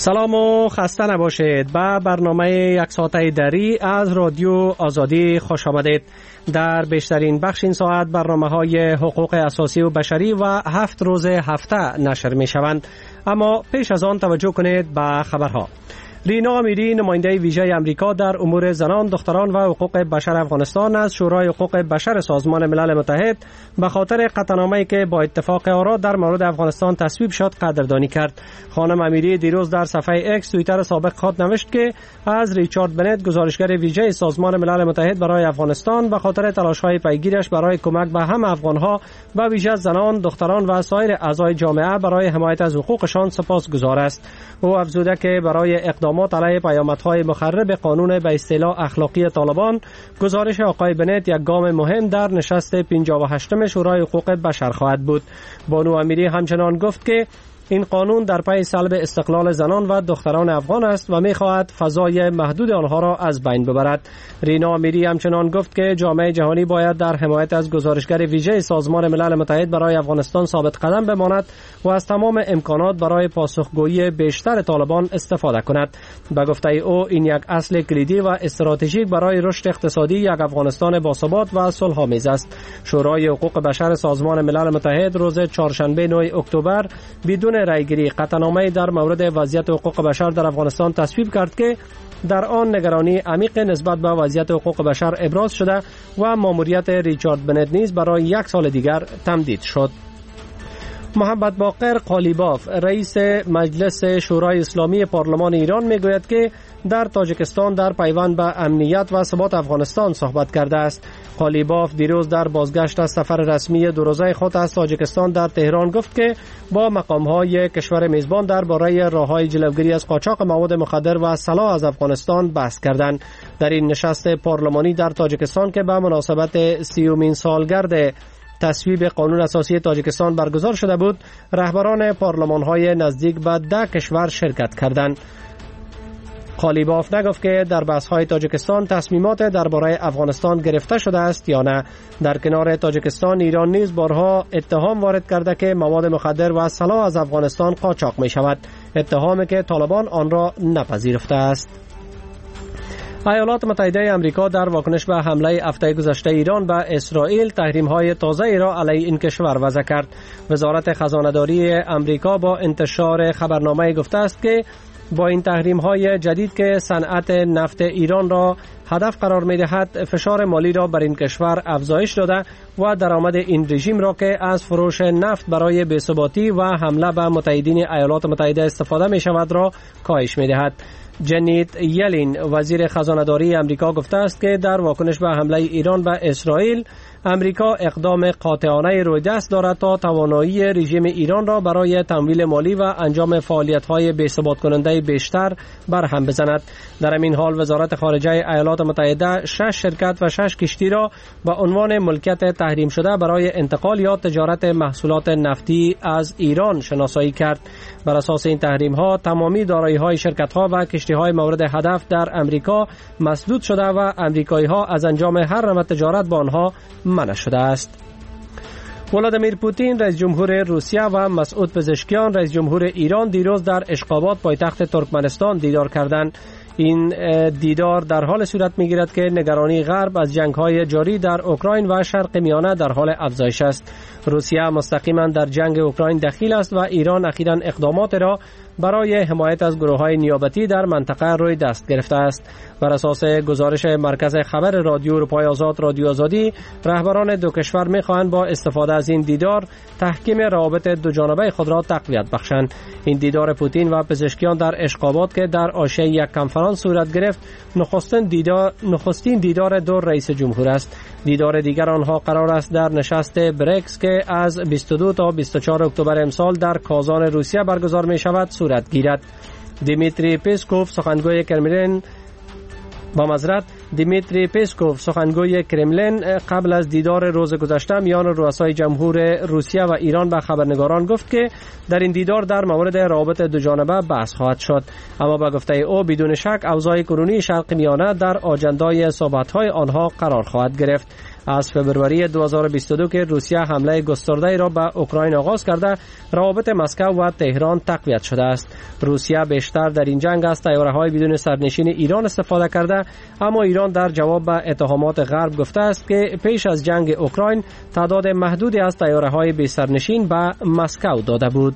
سلام و خسته نباشید. به برنامه یک ساعته دری از رادیو آزادی خوش آمدید. در بیشترین بخش این ساعت برنامه های حقوق اساسی و بشری و 7 روز هفته نشر می شوند. اما پیش از آن توجه کنید به خبرها. رینا امیری، نماینده ویژه امریکا در امور زنان، دختران و حقوق بشر افغانستان از شورای حقوق بشر سازمان ملل متحد به خاطر قطعنامه‌ای که با اتفاق آرا در مورد افغانستان تصویب شد قدردانی کرد. خانم امیری دیروز در صفحه اکس توییتر سابق خود نوشت که از ریچارد بنت، گزارشگر ویژه سازمان ملل متحد برای افغانستان، به خاطر تلاش‌های پیگیرش برای کمک به همه افغان‌ها و ویژه زنان، دختران و سایر اعضای جامعه برای حمایت از حقوقشان سپاسگزار است. او افزوده که برای اقدامات علیه پیامدهای مخرب قانون به اصطلاح اخلاقی طالبان، گزارش آقای بنت یک گام مهم در نشست 58م شورای حقوق بشر خواهد بود. بانو امیری همچنان گفت که این قانون در پی سلب استقلال زنان و دختران افغان است و می‌خواهد فضای محدود آنها را از بین ببرد. رینا امیری همچنان گفت که جامعه جهانی باید در حمایت از گزارشگر ویژه سازمان ملل متحد برای افغانستان ثابت قدم بماند و از تمام امکانات برای پاسخگویی بیشتر طالبان استفاده کند. به گفته او این یک اصل کلیدی و استراتژیک برای رشد اقتصادی یک افغانستان باثبات و صلح‌آمیز است. شورای حقوق بشر سازمان ملل متحد روز چهارشنبه 9 اکتبر بدون رایگیری قطعنامه‌ای در مورد وضعیت حقوق بشر در افغانستان تصویب کرد که در آن نگرانی عمیق نسبت به وضعیت حقوق بشر ابراز شده و ماموریت ریچارد بنت نیز برای 1 سال دیگر تمدید شد. محمد باقر قالیباف، رئیس مجلس شورای اسلامی پارلمان ایران، میگوید که در تاجیکستان در پیوند به امنیت و ثبات افغانستان صحبت کرده است. قالیباف دیروز در بازگشت از سفر رسمی 2 روزه خود از تاجیکستان در تهران گفت که با مقام‌های کشور میزبان درباره راه‌های جلوگیری از قاچاق مواد مخدر و سلاح از افغانستان بحث کردند. در این نشست پارلمانی در تاجیکستان که به مناسبت 30مین سالگرد تصویب قانون اساسی تاجیکستان برگزار شده بود، رهبران پارلمان‌های نزدیک به 10 کشور شرکت کردند. قالیباف نگفت که در بحث‌های تاجیکستان تصمیمات درباره افغانستان گرفته شده است یا نه. در کنار تاجیکستان، ایران نیز بارها اتهام وارد کرده که مواد مخدر و سلاح از افغانستان قاچاق می‌شود، اتهامی که طالبان آن را نپذیرفته است. ایالات متحده آمریکا در واکنش به حمله هفته گذشته ایران به اسرائیل تحریم‌های تازه‌ای را علیه این کشور وضع کرد. وزارت خزانه‌داری آمریکا با انتشار خبرنامه گفته است که با این تحریم‌های جدید که صنعت نفت ایران را هدف قرار می‌دهد، فشار مالی را بر این کشور افزایش داده و درآمد این رژیم را که از فروش نفت برای بی‌ثباتی و حمله به متحدین ایالات متحده استفاده می‌شود را کاهش می‌دهد. جنیت یلین، وزیر خزانه‌داری آمریکا، گفته است که در واکنش به حمله ایران به اسرائیل، آمریکا اقدام قاطعانه روی دست دارد تا توانایی رژیم ایران را برای تمویل مالی و انجام فعالیت‌های بی‌ثبات کننده بیشتر برهم بزند. در این حال وزارت خارجه ایالات متحده 6 شرکت و 6 کشتی را به عنوان ملکیت تحریم شده برای انتقال یا تجارت محصولات نفتی از ایران شناسایی کرد. بر اساس این تحریم‌ها تمامی دارایی‌های شرکت‌ها و کشتی‌های مورد هدف در امریکا مسدود شده و امریکایی‌ها از انجام هر نوع تجارت با آنها منع شده است. ولادیمیر پوتین، رئیس جمهور روسیه، و مسعود پزشکیان، رئیس جمهور ایران، دیروز در اشخاباد پایتخت ترکمنستان دیدار کردند. این دیدار در حال صورت می‌گیرد که نگرانی غرب از جنگ‌های جاری در اوکراین و شرق میانه در حال افزایش است. روسیه مستقیما در جنگ اوکراین دخیل است و ایران اخیراً اقدامات را برای حمایت از گروه‌های نیابتی در منطقه روی دست گرفته است. بر اساس گزارش مرکز خبر رادیو اروپای آزاد، رادیو آزادی، رهبران دو کشور می‌خواهند با استفاده از این دیدار تحکیم روابط دو جانبه خود را تقویت بخشند. این دیدار پوتین و پزشکیان در اشخاباد که در حاشیه یک کنفرانس صورت گرفت، نخستین دیدار دو رئیس جمهور است. دیدار دیگر آنها قرار است در نشست بریکس که از 22 تا 24 اکتبر امسال در کازان روسیه برگزار می شود صورت گیرد. دیمیتری پیسکوف، سخنگوی کرملین قبل از دیدار روز گذشته میان رؤسای جمهور روسیه و ایران به خبرنگاران گفت که در این دیدار در مورد روابط دو جانبه بحث خواهد شد، اما به گفته او بدون شک اوضاع کنونی شرق میانه در آجندای صحبت‌های آنها قرار خواهد گرفت. از فبروری 2022 که روسیه حمله گسترده را به اوکراین آغاز کرده، روابط مسکو و تهران تقویت شده است. روسیه بیشتر در این جنگ از طیاره‌های بدون سرنشین ایران استفاده کرده، اما ایران در جواب به اتهامات غرب گفته است که پیش از جنگ اوکراین تعداد محدودی از طیاره‌های بی سرنشین به مسکو داده بود.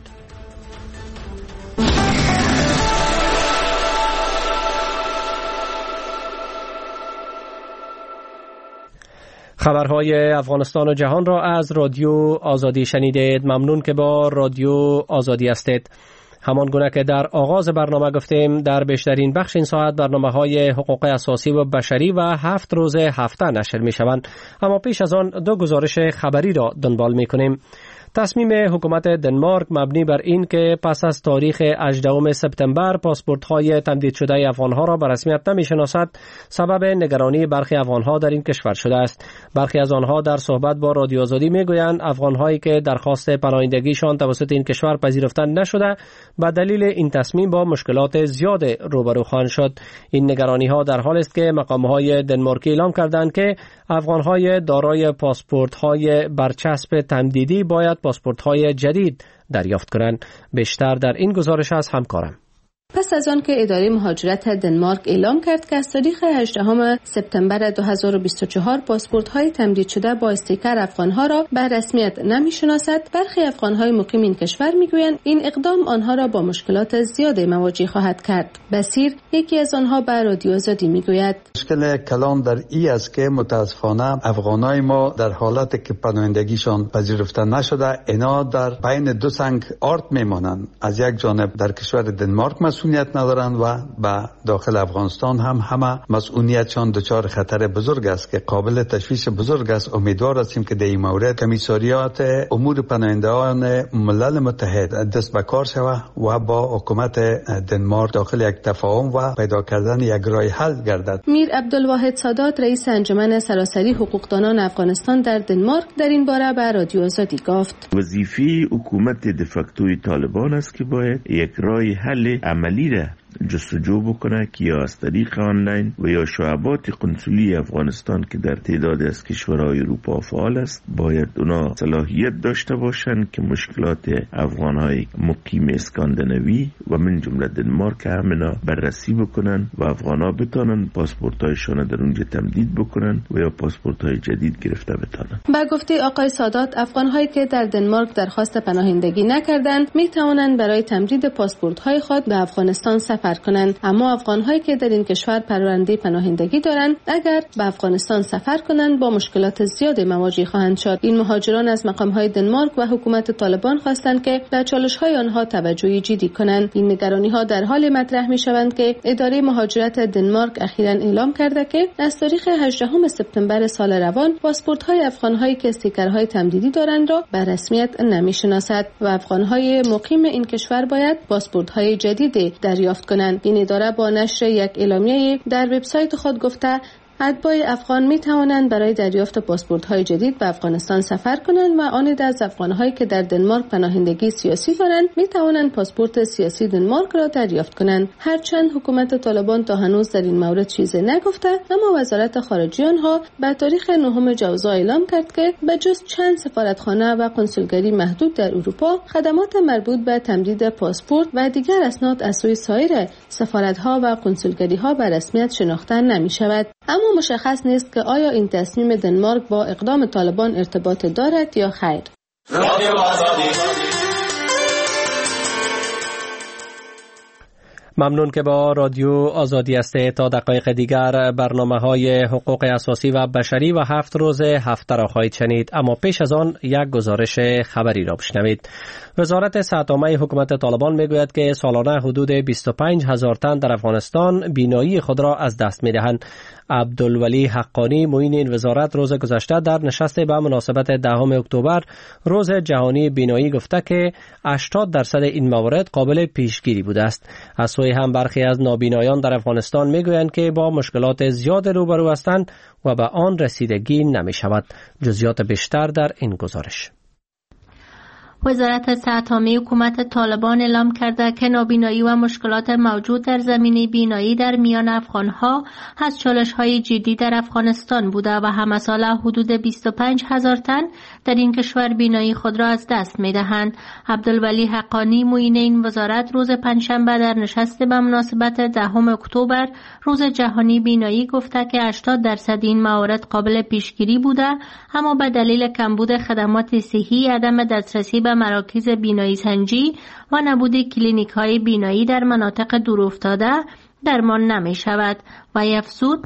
خبرهای افغانستان و جهان را از رادیو آزادی شنیدید. ممنون که با رادیو آزادی هستید. همان گونه که در آغاز برنامه گفتیم، در بیشترین بخش این ساعت برنامه‌های حقوق اساسی و بشری و 7 روز هفته نشر می‌شوند. اما پیش از آن دو گزارش خبری را دنبال می‌کنیم. تصمیم حکومت دنمارک مبنی بر این که پس از تاریخ 18 سپتامبر پاسپورت‌های تمدید شده افغان‌ها را به رسمیت نمی‌شناسد، سبب نگرانی برخی افغان‌ها در این کشور شده است. برخی از آنها در صحبت با رادیو آزادی می‌گویند افغان‌هایی که درخواست پناهندگیشان توسط این کشور پذیرفته نشده، به دلیل این تصمیم با مشکلات زیاد روبرو خواهند شد. این نگرانی‌ها در حالی است که مقام‌های دنمارکی اعلام کردند که افغان‌های دارای پاسپورت‌های برچسب تمدیدی باید پاسپورت‌های جدید دریافت کنند. بیشتر در این گزارش از همکارم. پس از آن که اداره مهاجرت دنمارک اعلام کرد که از تاریخ 18 سپتامبر 2024 پاسپورت‌های تمدید شده با استیکر افغان‌ها را به رسمیت نمی‌شناسد، برخی افغان‌های مقیم این کشور می‌گویند این اقدام آنها را با مشکلات زیادی مواجه خواهد کرد. بصیر یکی از آنها به رادیو آزادی می‌گوید مشکل کلان در این است که متاسفانه افغانای ما در حالتی که پناهندگیشان پذیرفته نشده، اینا در بین دو سنگ آرد میمانند. از یک جانب در کشور دنمارک مسئولیت ندارند و به داخل افغانستان هم همه مسئولیتشان دچار خطر بزرگ است که قابل تشویش بزرگ است. امیدوار هستیم که در این مورد کمیساریات امور پناهندگان ملل متحد دست به کار شود و با حکومت دنمارک داخل یک تفاهم و پیدا کردن یک راه حل گردد. میر عبدالواحد سادات رئیس انجمن سراسری حقوقدانان افغانستان در دنمارک در این باره به رادیو آزادی گفت وظیفه حکومت دفاکتوی طالبان است که باید یک راه حل عملی را جستجو بکنه که یا از طریق آنلاین و یا شعبات قنصلی افغانستان که در تعداد از کشورهای اروپا فعال است، باید اونا صلاحیت داشته باشند که مشکلات افغانهای مقیم اسکاندیناوی و من جمله دنمارک همنا بررسی بکنن و افغانها بتانن پاسپورت‌هایشان در اونجا تمدید بکنن و یا پاسپورت‌های جدید گرفته بتانن. به گفته آقای سادات، افغان‌هایی که در دنمارک درخواست پناهندگی نکردند می توانند برای تمدید پاسپورت‌های خود به افغانستان سفر کنند، اما افغان‌هایی که در این کشور پرونده پناهندگی دارند اگر به افغانستان سفر کنند با مشکلات زیادی مواجه خواهند شد. این مهاجران از مقام‌های دنمارک و حکومت طالبان خواستند که به چالش‌های آنها توجه جدی کنند. این نگرانی‌ها در حال مطرح می‌شوند که اداره مهاجرت دنمارک اخیراً اعلام کرده که از تاریخ 18 سپتامبر سال روان پاسپورت‌های افغان‌هایی که استیکرهای تمدیدی دارند را به رسمیت نمی‌شناسد و افغان‌های مقیم این کشور باید پاسپورت‌های جدید دریافت کنند. این اداره با نشر یک اعلامیه در وبسایت خود گفته اتباع افغان می توانند برای دریافت پاسپورت‌های جدید به افغانستان سفر کنند و آن عده از افغان‌هایی که در دنمارک پناهندگی سیاسی دارند می توانند پاسپورت سیاسی دنمارک را دریافت کنند. هرچند حکومت طالبان تا هنوز در این مورد چیزی نگفته، اما وزارت خارجه آنها به تاریخ 9 جوزا اعلام کرد که به جز چند سفارتخانه و کنسولگری محدود در اروپا، خدمات مربوط به تمدید پاسپورت و دیگر اسناد از سوی سایر سفارت‌ها و کنسولگری‌ها به رسمیت شناخته نمی‌شود. اما مشخص نیست که آیا این تصمیم دنمارک با اقدام طالبان ارتباط دارد یا خیر. ممنون که با رادیو آزادی هستید. تا دقایق دیگر برنامه‌های حقوق اساسی و بشری و 7 روز هفته را خواهید شنید، اما پیش از آن یک گزارش خبری را بشنوید. وزارت صحت عامه حکومت طالبان میگوید که سالانه حدود 25,000 تن در افغانستان بینایی خود را از دست می‌دهند. عبدالولی حقانی معین این وزارت روز گذشته در نشست به مناسبت 10 اکتبر روز جهانی بینایی گفته که 80% این موارد قابل پیشگیری بوده است. از سوی هم برخی از نابینایان در افغانستان میگویند که با مشکلات زیاد روبرو هستند و به آن رسیدگی نمی شود. جزئیات بیشتر در این گزارش. وزارت صحت عامه حکومت طالبان اعلام کرده که نابینایی و مشکلات موجود در زمینه بینایی در میان افغانها از چالش‌های جدی در افغانستان بوده و همه ساله حدود 25,000 تن در این کشور بینایی خود را از دست می‌دهند. عبدالولی حقانی معین این وزارت روز پنجشنبه در نشست به مناسبت 10 اکتبر روز جهانی بینایی گفته که 80% این موارد قابل پیشگیری بوده، اما به دلیل کمبود خدمات صحی، عدم دسترسی به مراکز بینایی سنجی و نبود کلینیک‌های بینایی در مناطق دورافتاده درمان نمی شود. و افزود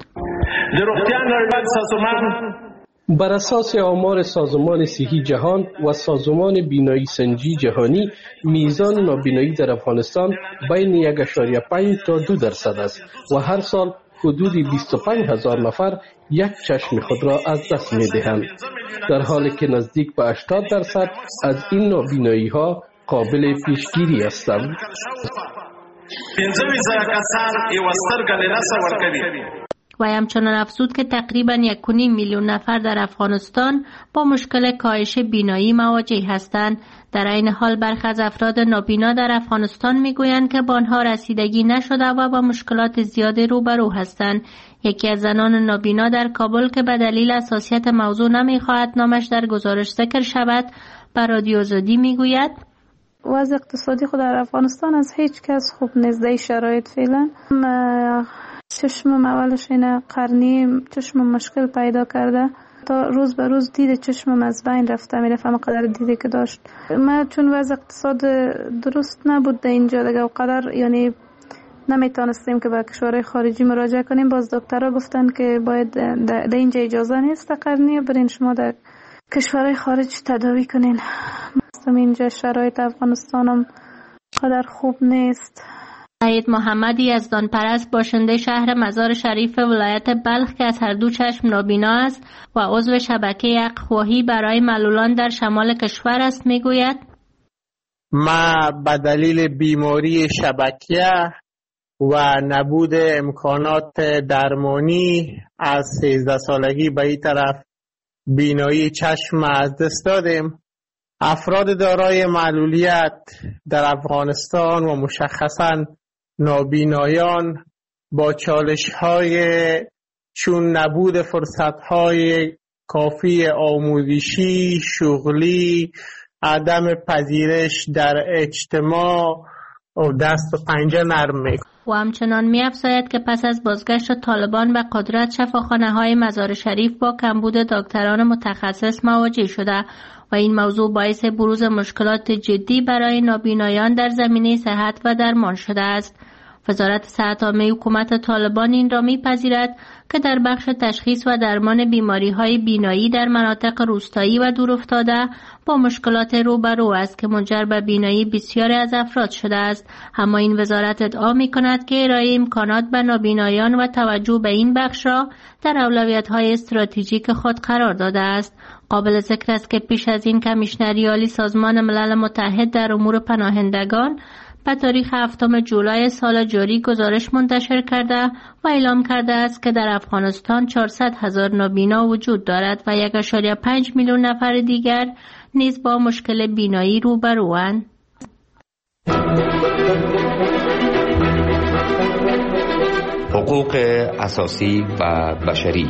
بر اساس آمار سازمان صحی جهان و سازمان بینایی سنجی جهانی، میزان نابینایی در افغانستان بین 1.5 تا 2% است و هر سال حدود 25,000 نفر یک چشم خود را از دست می دهند، در حالی که نزدیک به 80% از این نابینایی ها قابل پیشگیری هستند. و همچنان افزود که تقریباً 1.5 میلیون نفر در افغانستان با مشکل کاهش بینایی مواجه هستند. در این حال برخی از افراد نابینا در افغانستان میگویند که به آنها رسیدگی نشده و با مشکلات زیادی روبرو هستند. یکی از زنان نابینا در کابل که به دلیل حساسیت موضوع نمیخواهد نامش در گزارش ذکر شود، به رادیو آزادی میگوید: وضع اقتصادی خود در افغانستان از هیچ کس خوب نیست. در شرایط فعلا چشمم اولش اینه قرنی چشمم مشکل پیدا کرده، تا روز به روز دید چشمم از بین رفته میرفت قدر دیده که داشت. من چون وضع اقتصاد درست نبود در اینجا دیگه و قدر یعنی نمیتونستیم که به کشورهای خارجی مراجعه کنیم. باز دکترها گفتن که باید در اینجا اجازه نیست قرنی، برین شما در کشورهای خارج تداوی کنین. اینجا شرایط افغانستانم قدر خوب نیست. سید محمد یزدان پرست باشنده شهر مزار شریف ولایت بلخ که از هر دو چشم نابینا است و عضو شبکه حق‌خواهی برای معلولان در شمال کشور است میگوید: ما به دلیل بیماری شبکیه و نبود امکانات درمانی از 13 سالگی به این طرف بینایی چشم از دست دادیم. افراد دارای معلولیت در افغانستان و مشخصاً نابینایان با چالش‌های چون نبود فرصت‌های کافی آموزشی، شغلی، عدم پذیرش در اجتماع و دست و پنجه نرم می‌کنند. و همچنان می‌افزاید که پس از بازگشت طالبان به قدرت شفاخانه‌های مزار شریف با کمبود دکتران متخصص مواجه شده و این موضوع باعث بروز مشکلات جدی برای نابینایان در زمینه صحت و درمان شده است. وزارت صحت عامه حکومت طالبان این را می‌پذیرد که در بخش تشخیص و درمان بیماری‌های بینایی در مناطق روستایی و دورافتاده با مشکلات روبرو است که منجر به بینایی بسیاری از افراد شده است. اما این وزارت ادعا می‌کند که ارائه امکانات به نابینایان و توجه به این بخش را در اولویت‌های استراتژیک خود قرار داده است. قابل ذکر است که پیش از این کمیشنری عالی سازمان ملل متحد در امور پناهندگان به تاریخ 7 جولای سال جاری گزارش منتشر کرده و اعلام کرده است که در افغانستان 400,000 نابینا وجود دارد و 1.5 میلیون نفر دیگر نیز با مشکل بینایی روبروند. حقوق اساسی و بشری.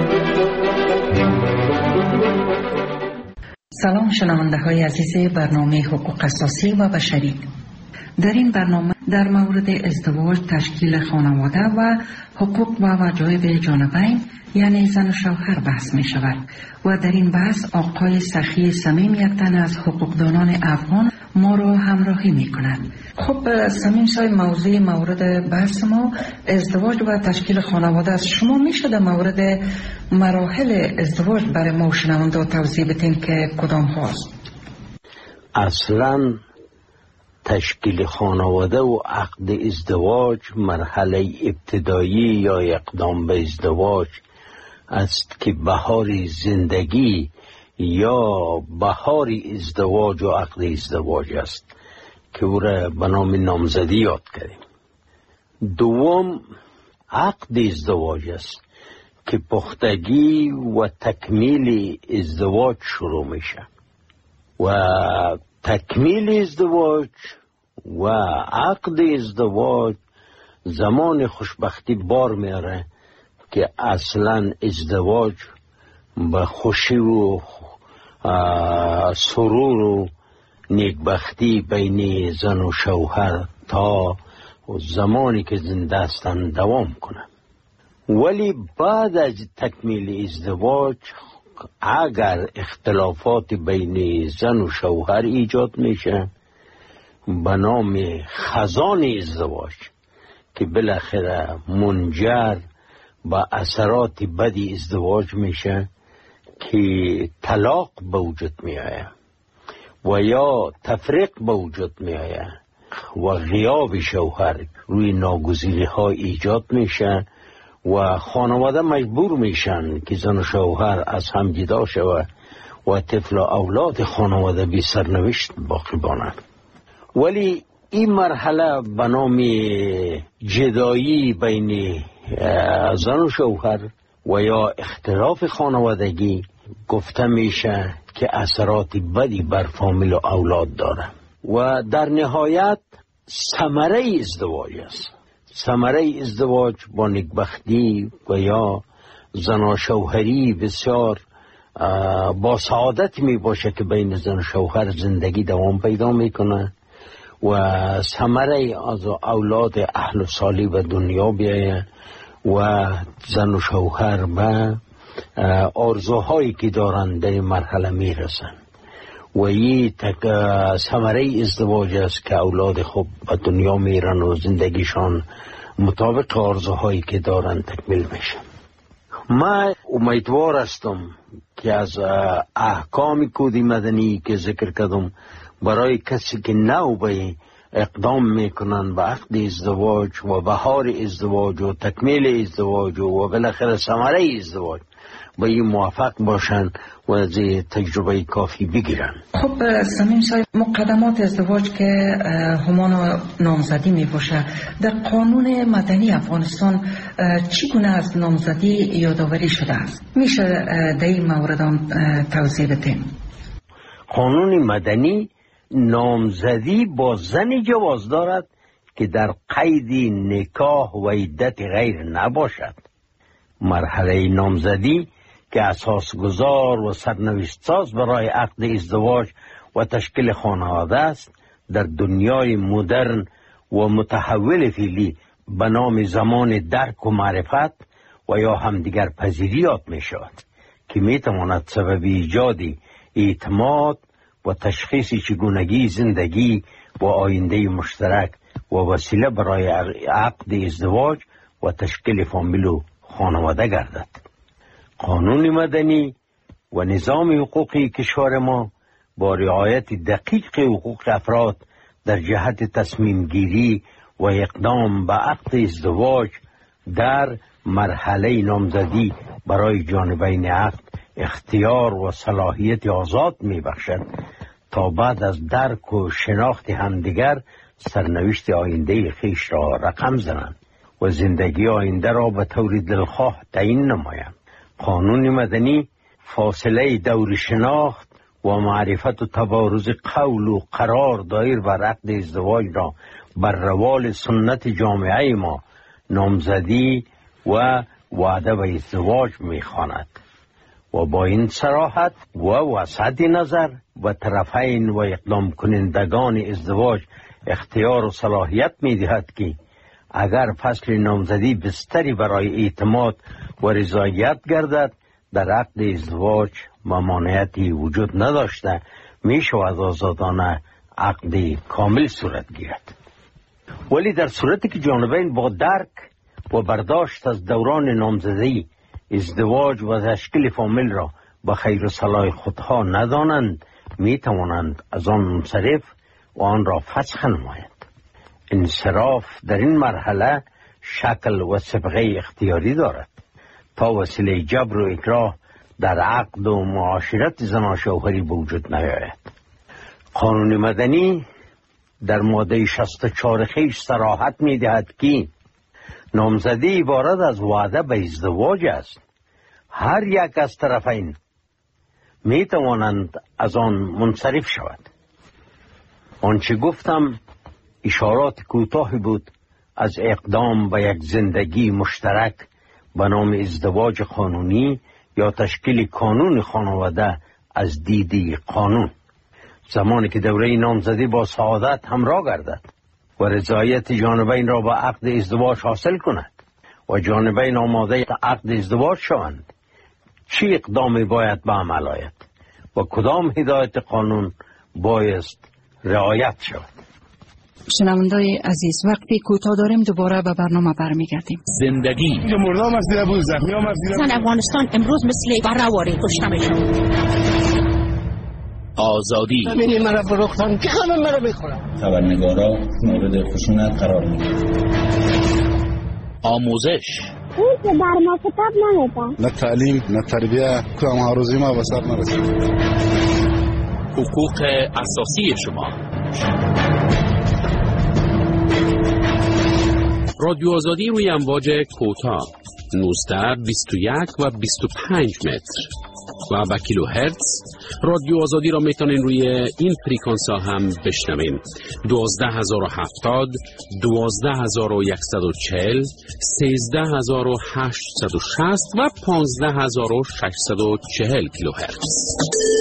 سلام شنونده های عزیز برنامه حقوق اساسی و بشری. در این برنامه در مورد ازدواج، تشکیل خانواده و حقوق و وجایب جانبین یعنی زن و شوهر بحث می شود و در این بحث آقای سخی صمیم یک تن از حقوقدانان افغان ما را همراهی می کند. خب صمیم صاحب، موضوع مورد بحث ما ازدواج و تشکیل خانواده است. شما می شده مورد مراحل ازدواج برای ما شنونده توضیح بدین که کدام هاست؟ اصلاً تشکیل خانواده و عقد ازدواج مرحله ابتدایی یا اقدام به ازدواج است که بهار زندگی یا بهار ازدواج و عقد ازدواج است که او را به نام نامزدی یاد کردیم. دوم عقد ازدواج است که پختگی و تکمیل ازدواج شروع میشه و تکمیل ازدواج و عقد ازدواج زمان خوشبختی بار میاره که اصلا ازدواج به خوشی و سرور و نیکبختی بین زن و شوهر تا زمانی که زنده هستند دوام کنه. ولی بعد از تکمیل ازدواج اگر اختلافات بین زن و شوهر ایجاد میشه به نام خزان ازدواج که بالاخره منجر به اثرات بدی ازدواج میشه که طلاق به وجود میآید و یا تفریق به وجود میآید و غیاب شوهر روی ناگزیری ها ایجاد میشه و خانواده مجبور میشن که زن و شوهر از هم جدا شود و طفل و اولاد خانواده بی سرنوشت باقی مانند. ولی این مرحله به نام جدایی بین زن و شوهر و یا اختلاف خانوادگی گفته میشه که اثرات بدی بر فامیل و اولاد داره و در نهایت ثمره ازدواج است. ثمره ازدواج با نیکبختی و یا زن و شوهری بسیار با سعادت می باشه که بین زن و شوهر زندگی دوام پیدا میکنه و ثمره از اولاد اهل و صالح به دنیا بیایه و زن و شوهر به آرزوهایی که دارند در این مرحله میرسن و این ثمره ازدواج است که اولاد خوب به دنیا میرن و زندگیشان مطابق آرزوهایی که دارند تکمیل میشه. من امیدوار هستم که از احکام کد مدنی که ذکر کردم برای کسی که نو به اقدام میکنن به عقد ازدواج و بهار ازدواج و تکمیل ازدواج و بالاخره ثمره ازدواج با این موافق باشن و از تجربه کافی بگیرن. خب سمیم صاحب، مقدمات ازدواج که همان نامزدی می باشه در قانون مدنی افغانستان چگونه از نامزدی یادآوری شده است؟ میشه در این مورد توضیح بدیم؟ قانون مدنی نامزدی با زنی جواز دارد که در قید نکاح و عدت غیر نباشد. مرحله نامزدی که اساس گذار و سرنوشت ساز برای عقد ازدواج و تشکیل خانواده است در دنیای مدرن و متحول فعلی به نام زمان درک و معرفت و یا همدیگر پذیری یاد می شود که می تواند سبب ایجاد اعتماد و تشخیص چگونگی زندگی و آینده مشترک و وسیله برای عقد ازدواج و تشکیل فامیل و خانواده گردد. قانون مدنی و نظام حقوقی کشور ما با رعایت دقیق حقوق افراد در جهت تصمیم گیری و اقدام به عقد ازدواج در مرحله نامزدی برای جانبین عقد اختیار و صلاحیت آزاد می بخشد تا بعد از درک و شناخت همدیگر سرنوشت آینده خیش را رقم زنند و زندگی آینده را به طور دلخواه تعیین نمایند. قانون مدنی فاصله دور شناخت و معرفت و تبارز قول و قرار دایر بر عقد ازدواج را بر روال سنت جامعه ما نامزدی و وعده به ازدواج می‌خواند و با این صراحت و وسعت نظر و طرفین و اقدام کنندگان ازدواج اختیار و صلاحیت می‌دهد که اگر فصل نامزدی بستری برای اعتماد و رضایت گردد در عقد ازدواج ممانعتی وجود نداشته می شود آزادانه عقد کامل صورت گیرد. ولی در صورتی که جانبین با درک و برداشت از دوران نامزدی ازدواج و تشکیل فامیل را به خیر و صلاح خودها ندانند می توانند از آن منصرف و آن را فسخ نمایند. انصراف در این مرحله شکل و سابقه اختیاری دارد تا وسیله جبر و اکراه در عقد و معاشرت زن و شوهری به وجود نیاید. قانون مدنی در ماده 64 خیش صراحت می دهد که نامزدی عبارت از وعده به ازدواج است. هر یک از طرفین می توانند از آن منصرف شود. آنچه گفتم اشارات کوتاهی بود از اقدام به یک زندگی مشترک به نام ازدواج قانونی یا تشکیل کانون خانواده از دیدی قانون، زمانی که دوره نامزدی با سعادت همراه گردد و رضایت جانبین را با عقد ازدواج حاصل کند و جانبین آماده عقد ازدواج شوند، چه اقدامی باید به عمل آید و کدام هدایت قانون بایست رعایت شود؟ شنوندای عزیز، وقتی کوتاه داریم دوباره به برنامه برمیگردیم. زندگی مردم از دیده بود، زخمی هم از دیده بود. زن افغانستان امروز مثل برواری کشته میشن. آزادی ببینید مرا فروختن که همه مرا میخورن. خبرنگارا مورد خشونت قرار میگیرن. آموزش اون که در ما کتاب نمیدن، نه تعلیم نه تربیه، کام هاروزی ما وسط نرسید. حقوق اساسی شما. رادیو آزادی روی امواج کوتاه 19، 21 و 25 متر و به کیلو هرتز. رادیو آزادی را میتونین روی این فریکانس ها هم بشنوین: 12070، 12140، 13860 و 15640 کیلو هرتز.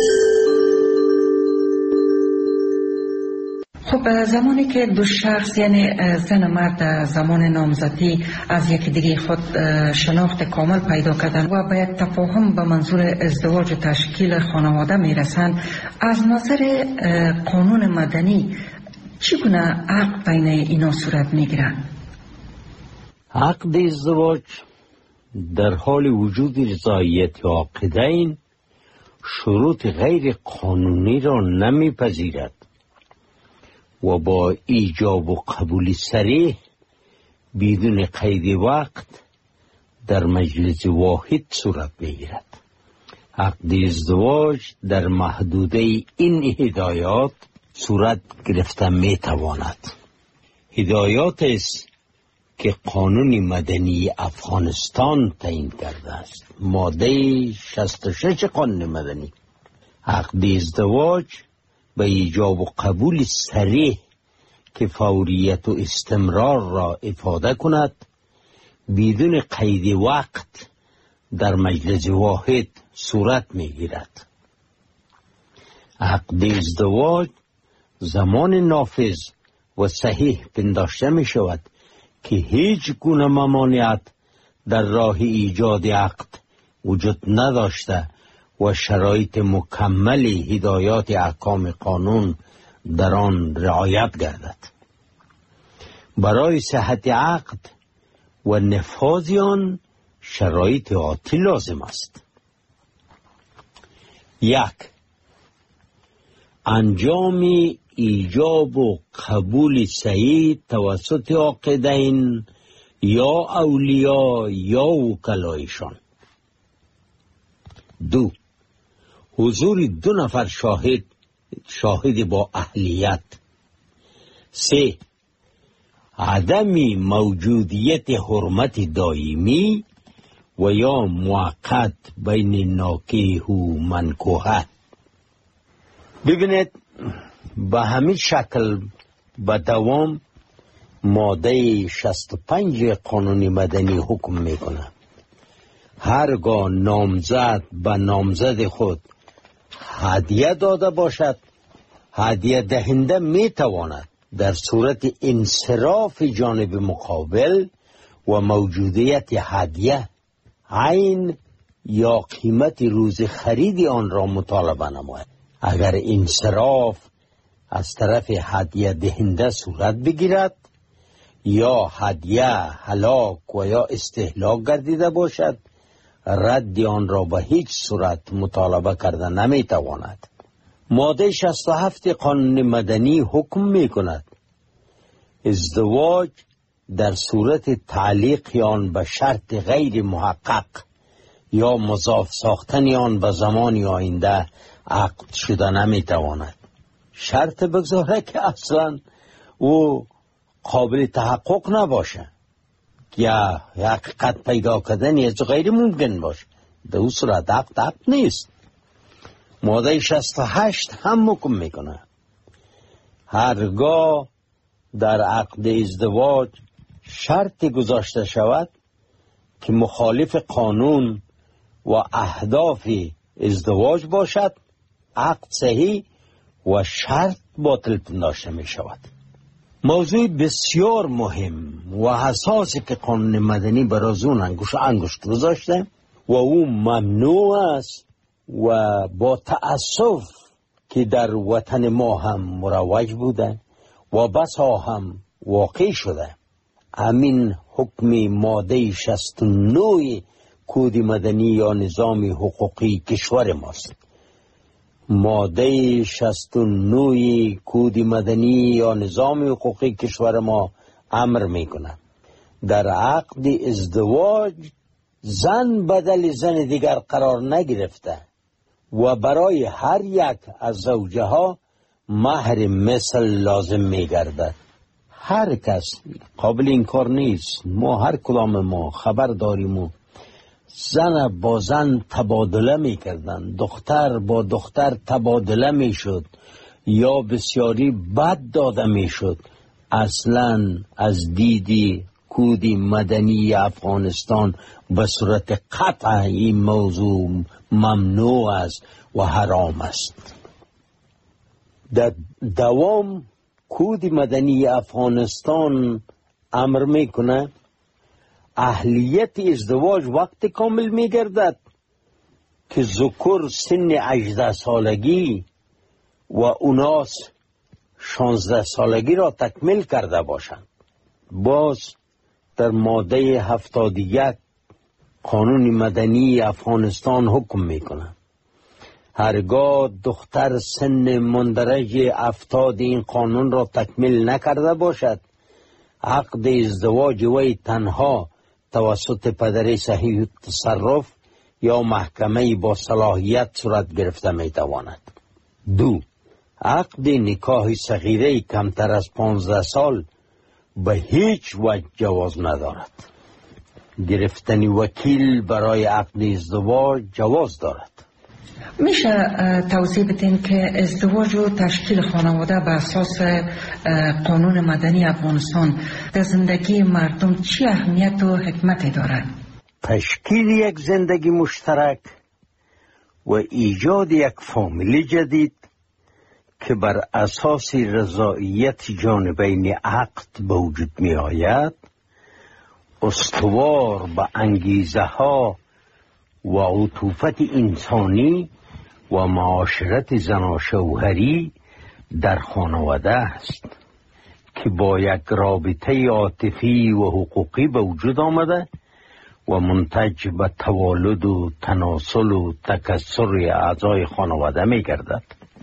خب زمانی که دو شخص یعنی زن و مرد زمان نامزدی از یکی دیگه خود شناخت کامل پیدا کردن و به یک تفاهم به منظور ازدواج و تشکیل خانواده میرسند، از نظر قانون مدنی چگونه عقد بین اینا صورت میگیرد؟ عقد ازدواج در حال وجود رضایت عاقدین شروط غیر قانونی را نمیپذیرد و با ایجاب و قبول صریح بدون قید وقت در مجلس واحد صورت میگیرد. عقد ازدواج در محدوده این هدایات صورت گرفته میتواند. هدایات است که قانون مدنی افغانستان تعیین کرده است. ماده 66 قانون مدنی: عقد ازدواج به ایجاب و قبول صریح که فوریت و استمرار را افاده کند، بدون قید وقت در مجلس واحد صورت میگیرد. عقد ازدواج زمان نافذ و صحیح پنداشته می شود که هیچ گونه ممانعت در راه ایجاد عقد وجود نداشته و شرایط مکمل هدایات احکام قانون در آن رعایت گردد. برای صحت عقد و نفاذ آن شرایط آتی لازم است: 1. انجام ایجاب و قبول صحیح توسط عاقدین یا اولیا یا وکلایشان. 2. حضور 2 نفر شاهد با اهلیت. 3. عدم موجودیت حرمت دائمی و یا موقت بین ناکح و منکوحه. ببینید، به همین شکل به دوام ماده 65 قانون مدنی حکم میکنه: هرگاه نامزد به نامزد خود هدیه داده باشد، هدیه دهنده میتواند در صورت انصراف جانب مقابل و موجودیت هدیه عین یا قیمت روز خرید آن را مطالبه نماید. اگر انصراف از طرف هدیه دهنده صورت بگیرد یا هدیه هلاک و یا استهلاک گردیده باشد، رد آن را به هیچ صورت مطالبه کرده نمیتواند. ماده 67 قانون مدنی حکم می کند ازدواج در صورت تعلیق آن به شرط غیر محقق یا مضاف ساختن آن به زمان آینده عقد شده نمیتواند. شرط بگذاره که اصلا او قابل تحقق نباشه یا حقیقت پیدا کردن از غیر ممکن باشه، در اون صورت عقد نیست. ماده 68 هم حکم میکنه هرگاه در عقد ازدواج شرطی گذاشته شود که مخالف قانون و اهداف ازدواج باشد، عقد صحیح و شرط باطل پنداشته می شود. موضوع بسیار مهم و حساسی که قانون مدنی برای اون انگشت گذاشته و او ممنوع است و با تأسف که در وطن ما هم مروج بوده و بسا هم واقع شده. همین حکم ماده 69 کد مدنی یا نظام حقوقی کشور ماست. ماده 69 کد مدنی یا نظام حقوقی کشور ما امر میکنه در عقد ازدواج زن بدل زن دیگر قرار نگرفته و برای هر یک از زوجه ها مهر مثل لازم میگردد. هر کس قابل انکار نیست، ما هر کدام ما خبر داریم و زن با زن تبادله میکردن، دختر با دختر تبادله میشد یا بسیاری بد داده میشد. اصلا از دیدی کد مدنی افغانستان به صورت قطع این موضوع ممنوع است و حرام است. در دوام کد مدنی افغانستان امر میکنه اهلیت ازدواج وقت کامل میگردد که ذکر سن 18 سالگی و اناس 16 سالگی را تکمیل کرده باشند. باز در ماده 71 قانون مدنی افغانستان حکم میکنه هرگاه دختر سن مندرج 70 این قانون را تکمیل نکرده باشد، عقد ازدواج وی تنها توسط پدر صحیح تصرف یا محکمه با صلاحیت صورت گرفته میتواند. 2. عقد نکاح صغیره کمتر از 15 سال به هیچ وجه جواز ندارد. گرفتن وکیل برای عقد ازدواج جواز دارد. میشه توضیح بدین که ازدواج و تشکیل خانواده به اساس قانون مدنی افغانستان در زندگی مردم چی اهمیت و حکمت دارد؟ تشکیل یک زندگی مشترک و ایجاد یک فامیل جدید که بر اساس رضایت جانبین عقد به وجود می آید، استوار به انگیزه ها و عطوفت انسانی و معاشرت زناشوهری در خانواده است که با یک رابطه عاطفی و حقوقی به وجود آمده و منتج به توالد و تناسل و تکثر اعضای خانواده می گردد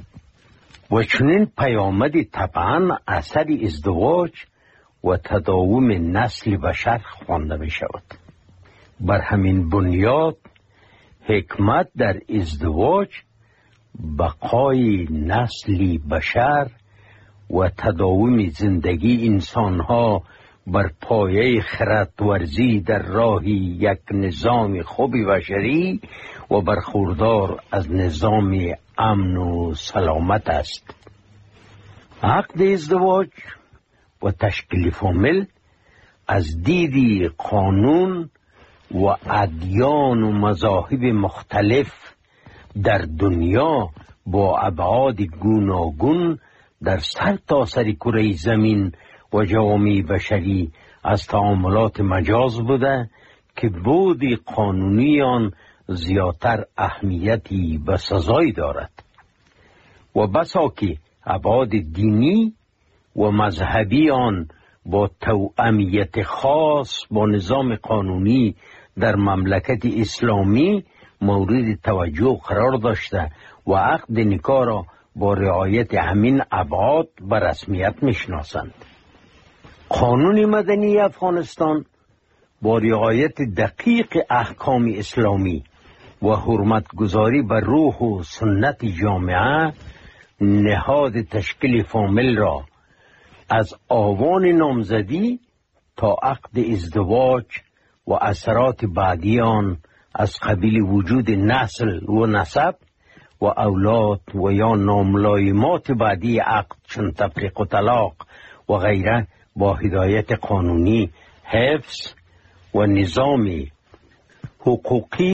و چنین پیامدی طبعا اثر ازدواج و تداوم نسل بشر خوانده می شود. بر همین بنیاد حکمت در ازدواج بقای نسلی بشر و تداوم زندگی انسانها بر پایه خردورزی در راه یک نظام خوب بشری و برخوردار از نظام امن و سلامت است. عقد ازدواج و تشکیل فامیل از دید قانون و ادیان و مذاهب مختلف در دنیا با ابعاد گوناگون در سر تا سر کره زمین و جوامع بشری از تعاملات مجاز بوده که بود قانونی آن زیادتر اهمیتی به سزای دارد و بسا که ابعاد دینی و مذهبی آن با توأمیت خاص با نظام قانونی در مملکت اسلامی مورد توجه قرار داشته و عقد نکاح را با رعایت همین ابعاد به رسمیت میشناسند. قانون مدنی افغانستان با رعایت دقیق احکام اسلامی و حرمتگذاری بر روح و سنت جامعه نهاد تشکیل فامیل را از آوان نامزدی تا عقد ازدواج و اثرات بعدی آن از قبیل وجود نسل و نسب و اولاد و یا ناملایمات بعدی عقد چون تفریق و طلاق و غیره با هدایت قانونی حفظ و نظام حقوقی